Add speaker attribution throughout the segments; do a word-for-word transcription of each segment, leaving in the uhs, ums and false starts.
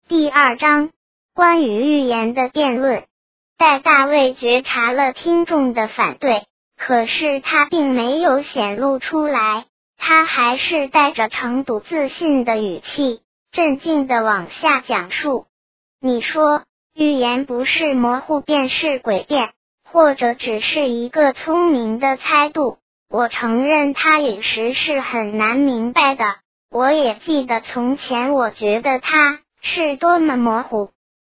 Speaker 1: 第二章，关于预言的辩论。戴大卫觉察了听众的反对，可是他并没有显露出来，他还是带着程度自信的语气，镇静地往下讲述。你说，预言不是模糊便是诡辩，或者只是一个聪明的猜度，我承认它有时是很难明白的，我也记得从前我觉得它是多么模糊。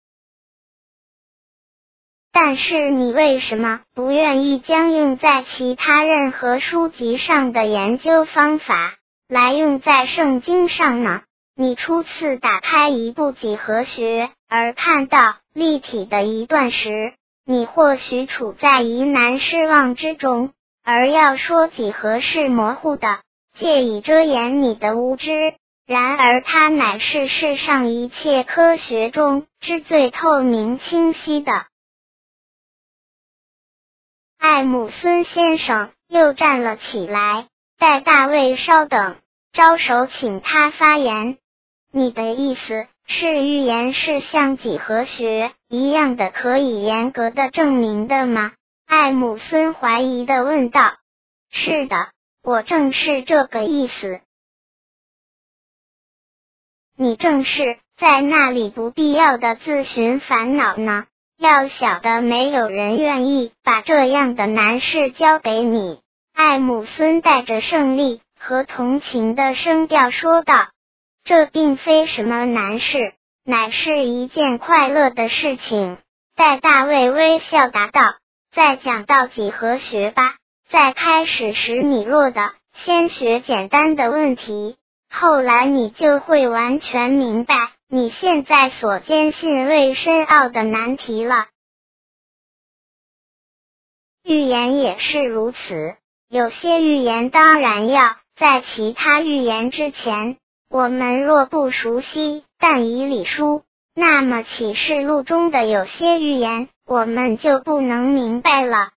Speaker 1: 但是你为什么不愿意将用在其他任何书籍上的研究方法来用在圣经上呢？你初次打开一部几何学而看到立体的一段时，你或许处在疑难失望之中，而要说几何是模糊的，借以遮掩你的无知。然而它乃是世上一切科学中之最透明清晰的。艾姆孙先生又站了起来，戴大卫稍等，招手请他发言。你的意思是预言是像几何学一样的可以严格的证明的吗？艾姆孙怀疑地问道。是的，我正是这个意思。你正是在那里不必要的自寻烦恼呢？要晓得没有人愿意把这样的难事交给你。艾姆孙带着胜利和同情的声调说道。这并非什么难事，乃是一件快乐的事情。戴大卫微笑答道。再讲到几何学吧，在开始时你弱的先学简单的问题，后来你就会完全明白你现在所坚信为深奥的难题了。预言也是如此，有些预言当然要在其他预言之前，我们若不熟悉但以理书，那么启示录中的有些预言我们就不能明白了。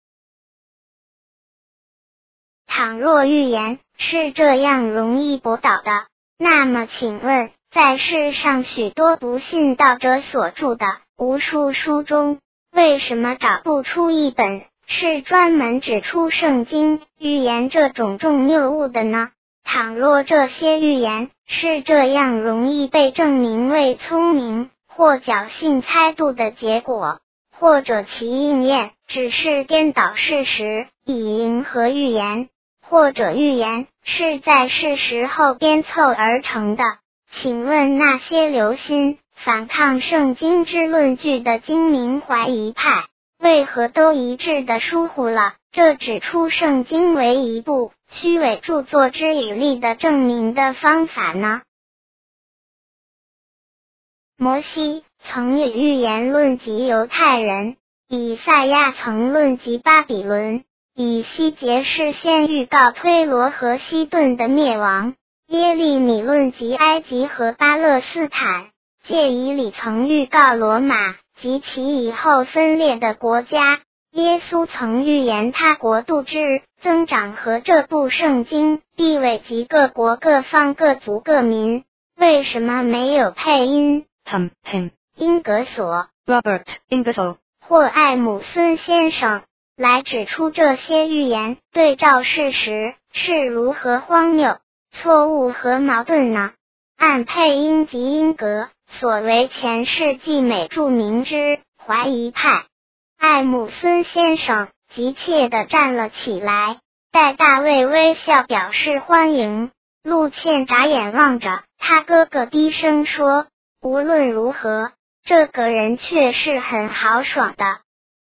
Speaker 1: 倘若预言是这样容易驳倒的，那么请问在世上许多不信道者所著的无数书中，为什么找不出一本是专门指出圣经预言这种重谬误的呢？倘若这些预言是这样容易被证明为聪明或侥幸猜度的结果，或者其应验只是颠倒事实以迎合预言，或者预言是在事实后编凑而成的，请问那些留心反抗圣经之论据的精明怀疑派，为何都一致地疏忽了这指出圣经为一部虚伪著作之有力的证明的方法呢？摩西曾以预言论及犹太人，以赛亚曾论及巴比伦，以西结事先预告推罗和西顿的灭亡，耶利米论及埃及和巴勒斯坦，借以理曾预告罗马及其以后分裂的国家。耶稣曾预言他国度之增长和这部圣经必危及各国各方各族各民。为什么没有配音
Speaker 2: Tom, him,
Speaker 1: 英格索
Speaker 2: Robert, Ingersoll
Speaker 1: 或艾姆孙先生来指出这些预言对照事实是如何荒谬、错误和矛盾呢？按配音及英格所为前世纪美著名之怀疑派，艾姆孙先生急切地站了起来，戴大卫微笑表示欢迎。陆茜眨眼望着他哥哥低声说，无论如何，这个人却是很豪爽的。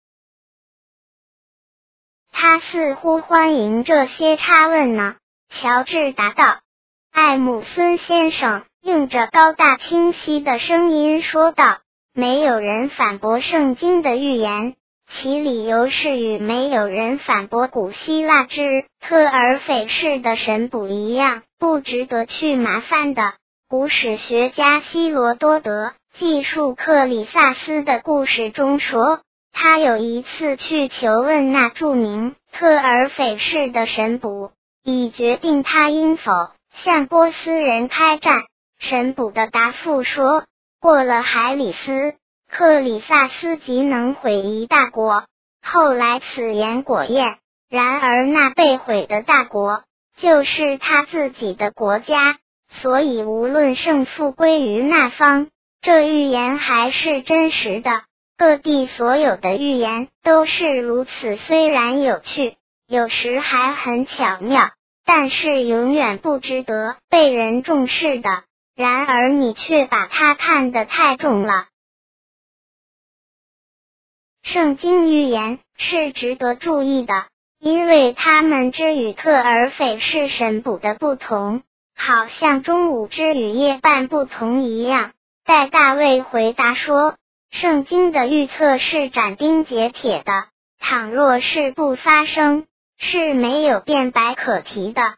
Speaker 1: 他似乎欢迎这些插问呢。乔治答道。艾姆孙先生用着高大清晰的声音说道，没有人反驳圣经的预言，其理由是与没有人反驳古希腊之特尔斐式的神卜一样，不值得去麻烦的。古史学家希罗多德记述克里萨斯的故事中说，他有一次去求问那著名特尔斐式的神卜，以决定他应否向波斯人开战。神卜的答复说， 过了海里斯，克里萨斯即能毁一大国。后来此言果验，然而那被毁的大国就是他自己的国家，所以无论胜负归于那方，这预言还是真实的。各地所有的预言都是如此，虽然有趣，有时还很巧妙，但是永远不值得被人重视的。然而你却把它看得太重了。圣经预言是值得注意的，因为它们之与特尔斐氏神卜的不同，好像中午之与夜半不同一样。戴大卫回答说，圣经的预测是斩钉截铁的，倘若是不发生，是没有辩白可提的。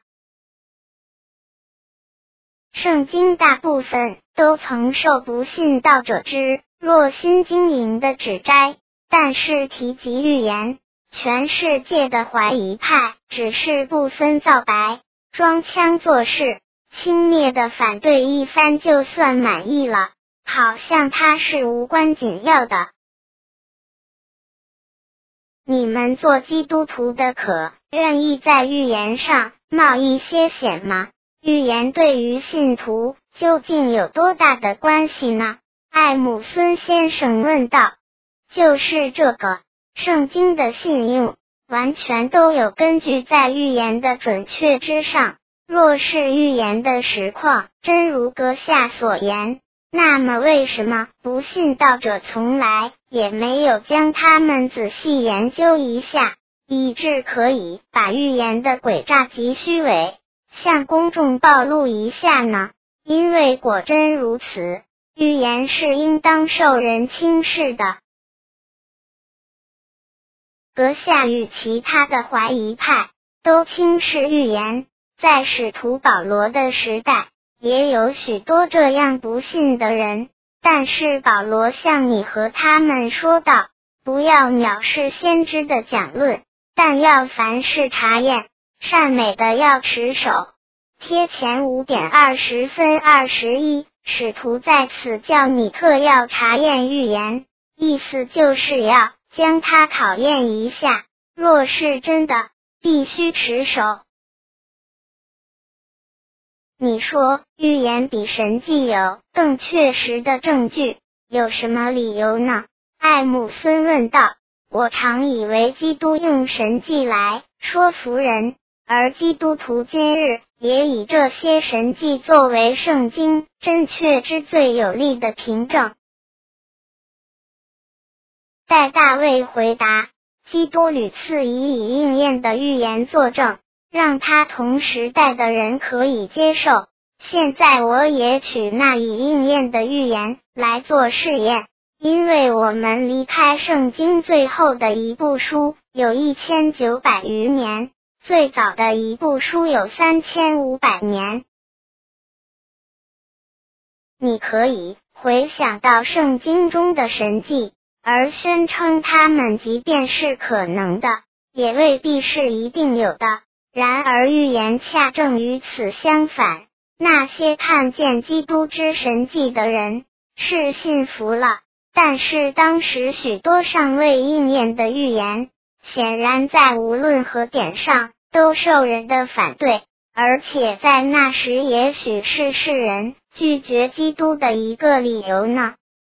Speaker 1: 圣经大部分都曾受不信道者之热心经营的指摘，但是提及预言，全世界的怀疑派只是不分皂白，装腔作势，轻蔑的反对一番就算满意了，好像它是无关紧要的。你们做基督徒的可愿意在预言上冒一些险吗？预言对于信徒究竟有多大的关系呢？艾姆孙先生问道。就是这个，圣经的信用完全都有根据在预言的准确之上。若是预言的实况真如阁下所言，那么为什么不信道者从来也没有将他们仔细研究一下，以致可以把预言的诡诈及虚伪向公众暴露一下呢？因为果真如此，预言是应当受人轻视的。阁下与其他的怀疑派都轻视预言，在使徒保罗的时代也有许多这样不信的人，但是保罗向你和他们说道，不要藐视先知的讲论，但要凡事查验，善美的要持守。贴前五点二十分二十一，使徒在此叫你特要查验预言，意思就是要将它考验一下，若是真的，必须持守。你说预言比神迹有更确实的证据，有什么理由呢？艾姆孙问道。我常以为基督用神迹来说服人，而基督徒今日也以这些神迹作为圣经真确之最有力的凭证。戴大卫回答，基督屡次以以应验的预言作证，让他同时代的人可以接受。现在我也取那以应验的预言来做试验，因为我们离开圣经最后的一部书有一千九百余年，最早的一部书有三千五百年。你可以回想到圣经中的神迹，而宣称他们即便是可能的，也未必是一定有的。然而预言恰正与此相反，那些看见基督之神迹的人是信服了，但是当时许多尚未应验的预言，显然在无论何点上都受人的反对，而且在那时也许是世人拒绝基督的一个理由呢。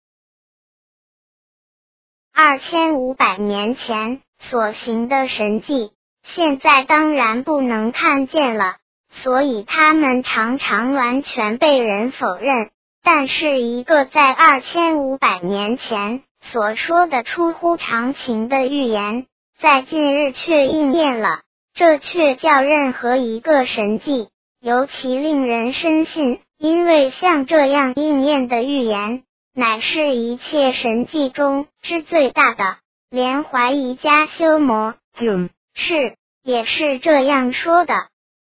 Speaker 1: 二千五百年前所行的神迹，现在当然不能看见了，所以他们常常完全被人否认。但是一个在二千五百年前所说的出乎常情的预言，在近日却应验了，这却叫任何一个神迹尤其令人深信，因为像这样应验的预言，乃是一切神迹中之最大的。连怀疑家修魔
Speaker 2: 嗯，
Speaker 1: 是也是这样说的。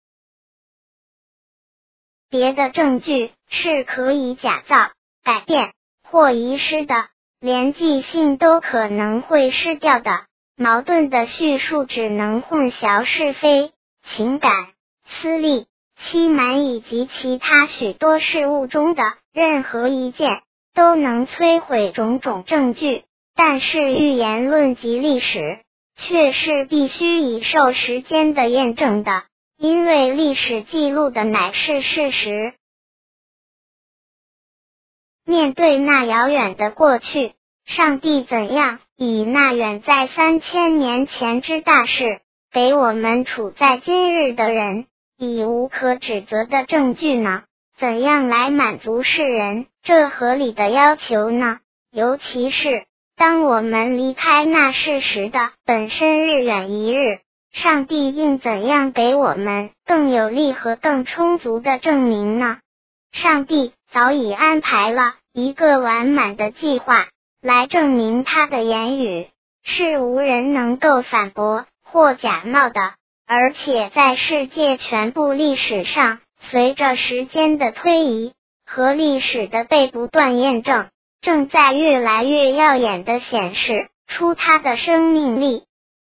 Speaker 1: 别的证据是可以假造、改变或遗失的，连记性都可能会失掉的。矛盾的叙述只能混淆是非、情感、私利、欺瞒以及其他许多事物中的任何一件， 都能摧毁种种证据，但是预言论及历史却是必须以受时间的验证的，因为历史记录的乃是事实。面对那遥远的过去，上帝怎样以那远在三千年前之大事，给我们处在今日的人以无可指责的证据呢？怎样来满足世人这合理的要求呢？尤其是当我们离开那事实的本身日远一日，上帝应怎样给我们更有力和更充足的证明呢？上帝早已安排了一个完满的计划，来证明他的言语是无人能够反驳或假冒的，而且在世界全部历史上，随着时间的推移和历史的被不断验证，正在越来越耀眼地显示出他的生命力。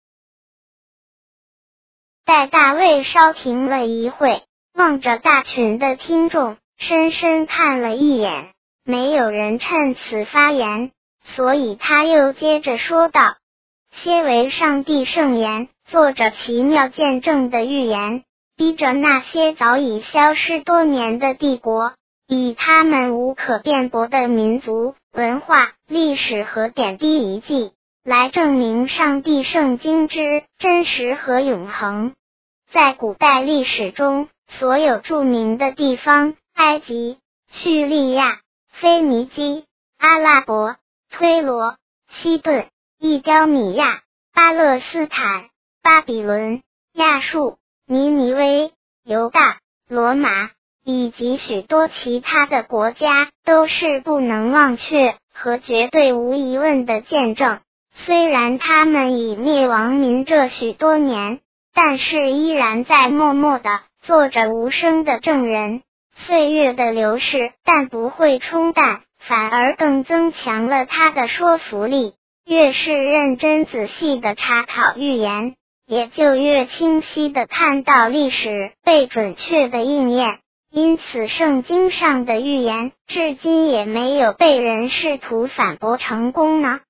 Speaker 1: 待大卫稍停了一会，望着大群的听众，深深看了一眼，没有人趁此发言，所以他又接着说道：些为上帝圣言，做着奇妙见证的预言，逼着那些早已消失多年的帝国，以他们无可辩驳的民族、文化、历史和点滴遗迹，来证明上帝圣经之真实和永恒。在古代历史中，所有著名的地方，埃及、叙利亚、腓尼基、阿拉伯、推罗、西顿、异雕米亚、巴勒斯坦、巴比伦、亚述、尼尼微、犹大、罗马以及许多其他的国家，都是不能忘却和绝对无疑问的见证。虽然他们已灭亡民这许多年，但是依然在默默地做着无声的证人。岁月的流逝但不会冲淡，反而更增强了它的说服力。越是认真仔细地查考预言，也就越清晰地看到历史被准确地应验。因此圣经上的预言至今也没有被人试图反驳成功呢。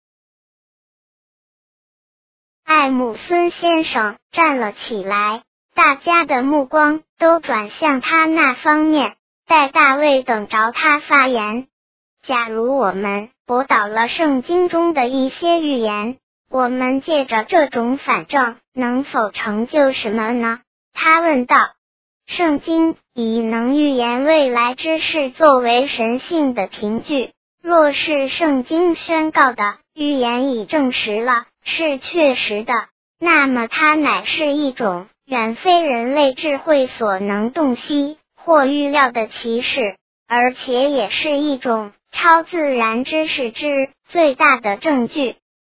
Speaker 1: 艾姆森先生站了起来，大家的目光都转向他那方面，待大卫等着他发言。假如我们驳倒了圣经中的一些预言，我们借着这种反证能否成就什么呢？他问道。圣经以能预言未来之事作为神性的凭据，若是圣经宣告的预言已证实了是确实的，那么它乃是一种远非人类智慧所能洞悉或预料的奇事，而且也是一种超自然知识之最大的证据。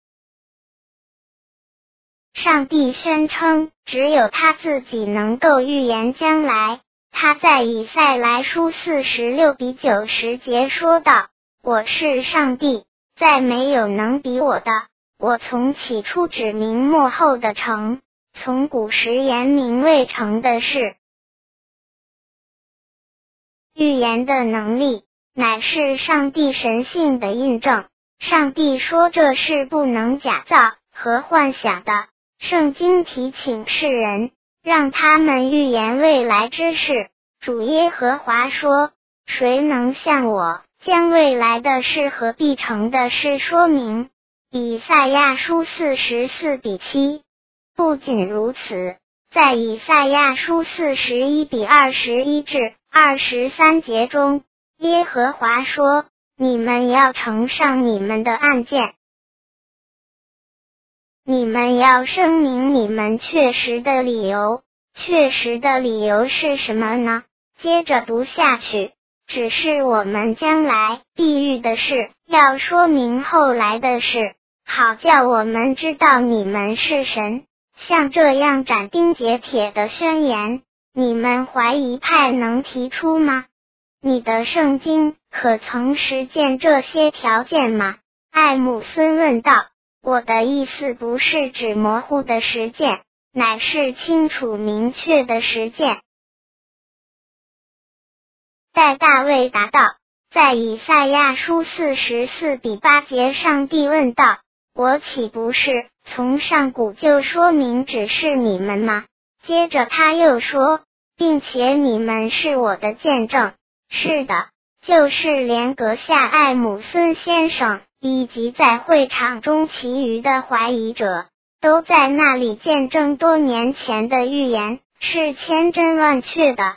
Speaker 1: 上帝宣称只有他自己能够预言将来。他在以赛来书四十六比九十节说道：我是上帝，再没有能比我的。我从起初指明末后的成，从古时言明未成的事。预言的能力乃是上帝神性的印证。上帝说这是不能假造和幻想的。圣经提醒世人，让他们预言未来之事。主耶和华说：谁能向我将未来的事和必成的事说明？以赛亚书四十四比七。不仅如此，在以赛亚书四十一比二十一至二十三节中，耶和华说：你们要呈上你们的案件，你们要声明你们确实的理由。确实的理由是什么呢？接着读下去，只是我们将来必遇的事，要说明后来的事，好叫我们知道你们是神。像这样斩钉截铁的宣言，你们怀疑派能提出吗？你的圣经可曾实践这些条件吗？艾姆森问道。我的意思不是指模糊的实践，乃是清楚明确的实践。待大卫答道： 在以赛亚书四十四第八节，上帝问道：我岂不是从上古就说明指示你们吗？接着他又说，并且你们是我的见证。是的，就是连阁下艾姆森先生以及在会场中其余的怀疑者，都在那里见证多年前的预言是千真万确的。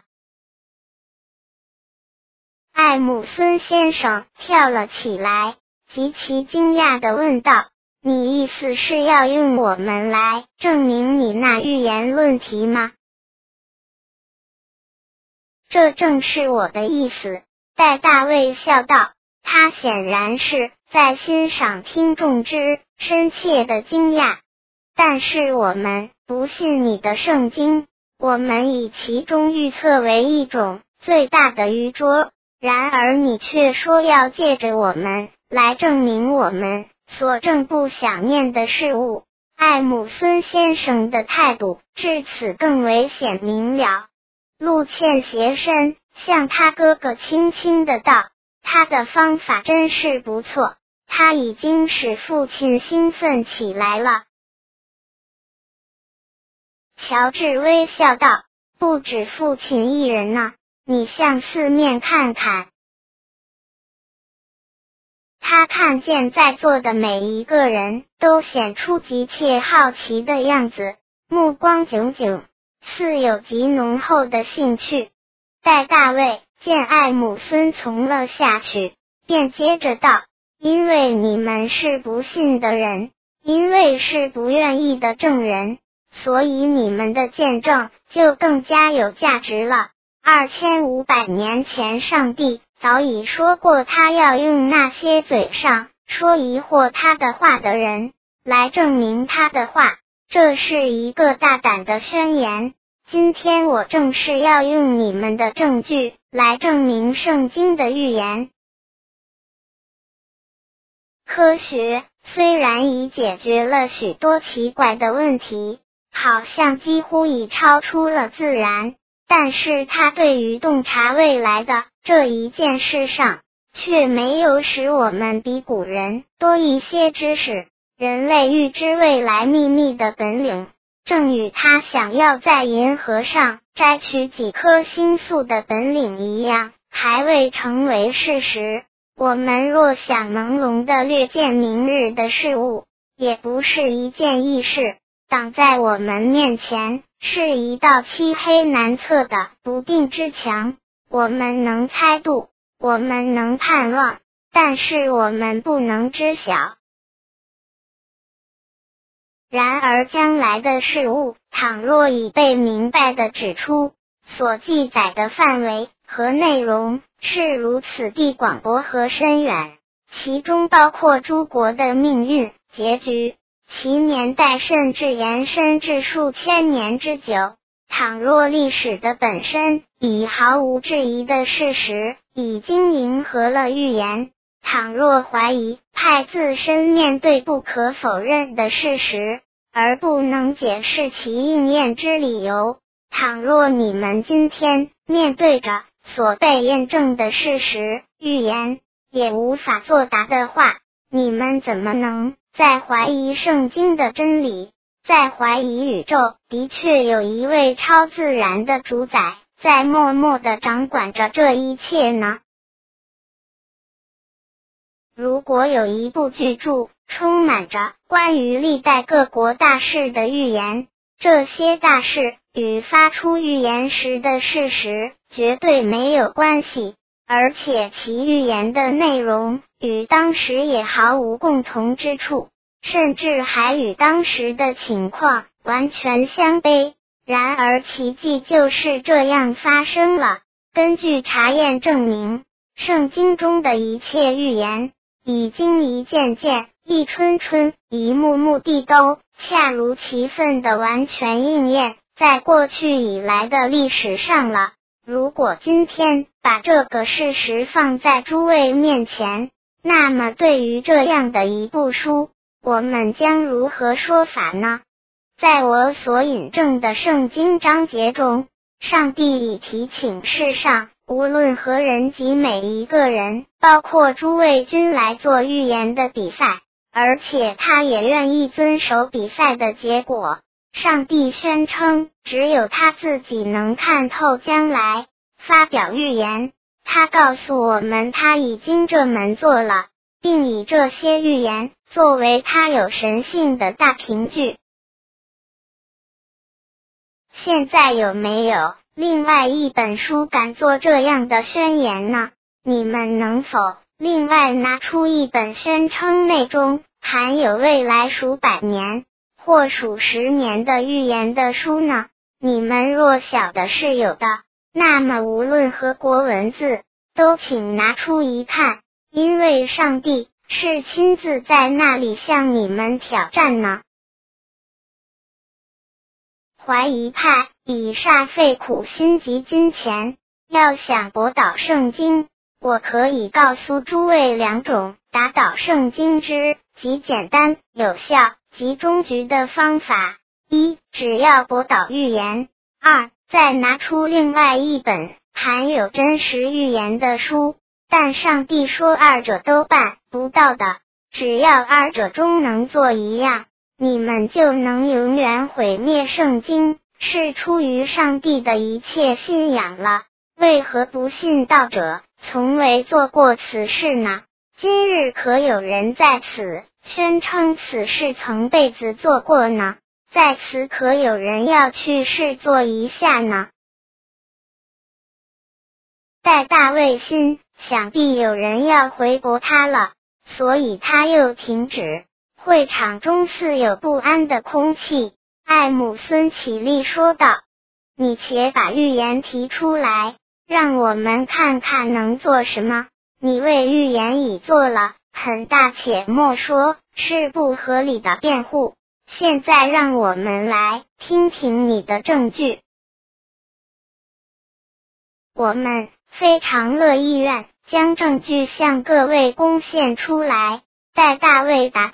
Speaker 1: 艾姆森先生跳了起来，极其惊讶地问道：你意思是要用我们来证明你那预言论题吗？这正是我的意思，戴大卫笑道。他显然是在欣赏听众之深切的惊讶。但是我们不信你的圣经，我们以其中预测为一种最大的愚拙，然而你却说要借着我们来证明我们所正不想念的事物。艾姆森先生的态度至此更为显明了。陆茜斜身向他哥哥轻轻的道，他的方法真是不错，他已经使父亲兴奋起来了。乔治微笑道，不止父亲一人呢，你向四面看看。他看见在座的每一个人都显出急切好奇的样子，目光炯炯，似有极浓厚的兴趣。戴大卫见艾姆森从了下去，便接着道，因为你们是不信的人，因为是不愿意的证人，所以你们的见证就更加有价值了。二千五百年前，上帝早已说过，他要用那些嘴上说疑惑他的话的人来证明他的话，这是一个大胆的宣言。今天我正是要用你们的证据来证明圣经的预言。科学虽然已解决了许多奇怪的问题，好像几乎已超出了自然，但是它对于洞察未来的这一件事上，却没有使我们比古人多一些知识。人类预知未来秘密的本领，正与他想要在银河上摘取几颗星宿的本领一样，还未成为事实。我们若想朦胧地略见明日的事物，也不是一件易事。挡在我们面前是一道漆黑难测的不定之墙，我们能猜度，我们能盼望，但是我们不能知晓。然而将来的事物，倘若已被明白地指出，所记载的范围和内容是如此地广博和深远，其中包括诸国的命运、结局，其年代甚至延伸至数千年之久。倘若历史的本身以毫无质疑的事实已经迎合了预言，倘若怀疑派自身面对不可否认的事实，而不能解释其应验之理由，倘若你们今天面对着所被验证的事实、预言，也无法作答的话，你们怎么能在怀疑圣经的真理，在怀疑宇宙的确有一位超自然的主宰在默默地掌管着这一切呢？如果有一部巨著充满着关于历代各国大事的预言，这些大事与发出预言时的事实绝对没有关系，而且其预言的内容与当时也毫无共同之处，甚至还与当时的情况完全相悖。然而奇迹就是这样发生了。根据查验证明，圣经中的一切预言已经一件件、一春春、一幕幕地都恰如其分的完全应验在过去以来的历史上了。如果今天把这个事实放在诸位面前，那么对于这样的一部书，我们将如何说法呢？在我所引证的圣经章节中，上帝已提请世上无论何人及每一个人，包括诸位均来做预言的比赛，而且他也愿意遵守比赛的结果。上帝宣称，只有他自己能看透将来，发表预言。他告诉我们他已经这么做了，并以这些预言作为他有神性的大凭据。现在有没有另外一本书敢做这样的宣言呢？你们能否另外拿出一本宣称内中含有未来数百年或数十年的预言的书呢？你们若晓得是有的，那么无论何国文字都请拿出一看，因为上帝是亲自在那里向你们挑战呢。怀疑派以煞费苦心及金钱，要想驳倒圣经，我可以告诉诸位两种打倒圣经之极简单、有效及终局的方法：一，只要驳倒预言；二，再拿出另外一本含有真实预言的书。但上帝说二者都办不到的，只要二者中能做一样，你们就能永远毁灭圣经，是出于上帝的一切信仰了。为何不信道者从未做过此事呢？今日可有人在此宣称此事曾辈子做过呢？在此可有人要去试做一下呢？待大卫心，想必有人要回驳他了，所以他又停止。会场中似有不安的空气。艾姆孙起立说道：你且把预言提出来，让我们看看能做什么。你为预言已做了很大且莫说是不合理的辩护，现在让我们来听听你的证据。我们非常乐意愿将证据向各位贡献出来。待大卫答